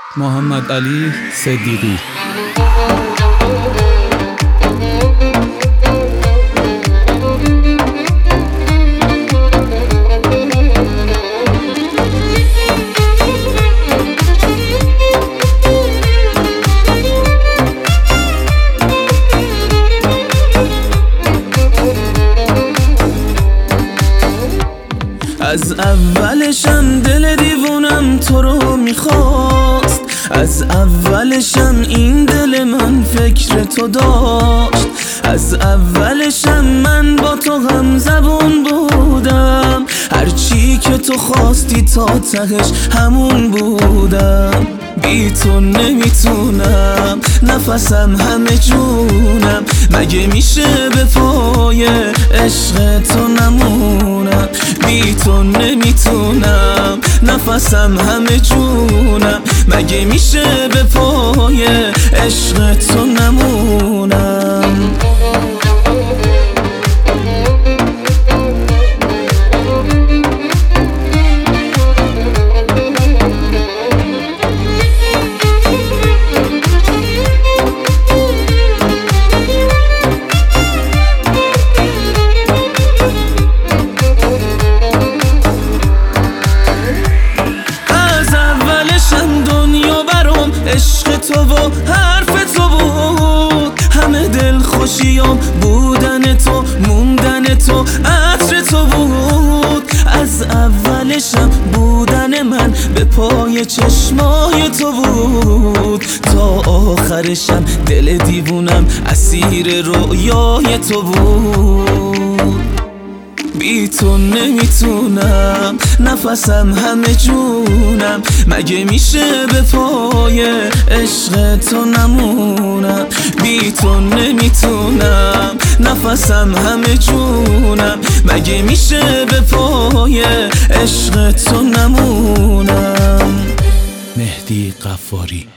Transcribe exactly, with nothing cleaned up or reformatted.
محمد علی صدیقی. از اولشم دل دیوونم تو رو میخواست، از اولشم این دل من فکر تو داشت، از اولشم من با تو هم زبون بودم، هرچی که تو خواستی تا تهش همون بودم. بی تو نمیتونم، نفسم همه جونم، مگه میشه به پای عشق تو نمونم. بی تو نمیتونم، نفسم همه جونم، مگه میشه به پای عشق تو نمونم. عشق تو و حرف تو بود، همه دل خوشیام بودن تو، موندن تو، عطر تو بود. از اولشم بودن من به پای چشمای تو بود، تا آخرشم دل دیوونم اسیر رویای تو بود. بی تو نمیتونم، نفسم همه جونم، مگه میشه به پای عشق تو نمونم. بی تو نمیتونم، نفسم همه جونم، مگه میشه به پای عشق تو نمونم. مهدی قفاری.